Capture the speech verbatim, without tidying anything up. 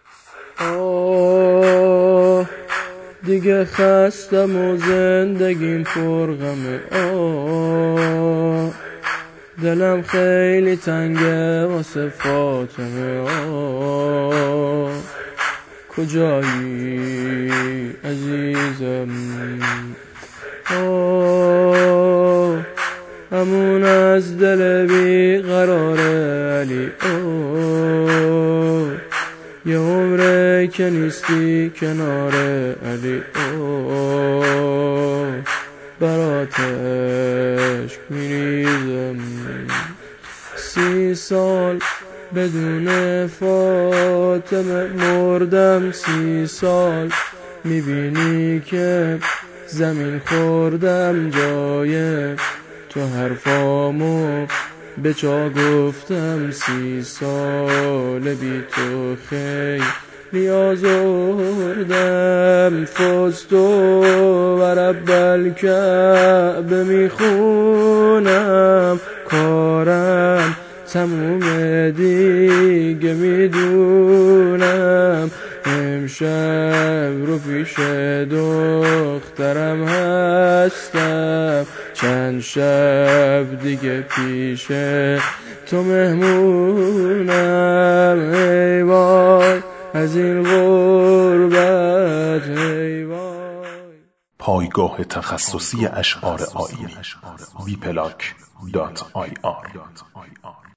آه دیگه خستم و زندگیم پر غمه. آه دلم خیلی تنگه واسه فاطمه. آه کجایی عزیزم؟ آه همون از دل بی قراره علی. آه یه عمره که نیستی کنار علی. آه برات عشق میریزم. سی سال بدون فاطمه مردم، سی سال میبینی که زمین خوردم، جای تو حرفامو به جا گفتم. سی سال بی تو خیلی آزردم. فزت و رب الکعبه میخونم، کارم تموم دیگه میدونم. امشب رو پیش دخترم هستم، چند شب دیگه پیش تو مهمونم. ای وای از این غربت، ای وای. پایگاه تخصصی اشعار آیینی وی پلاک دات آی آر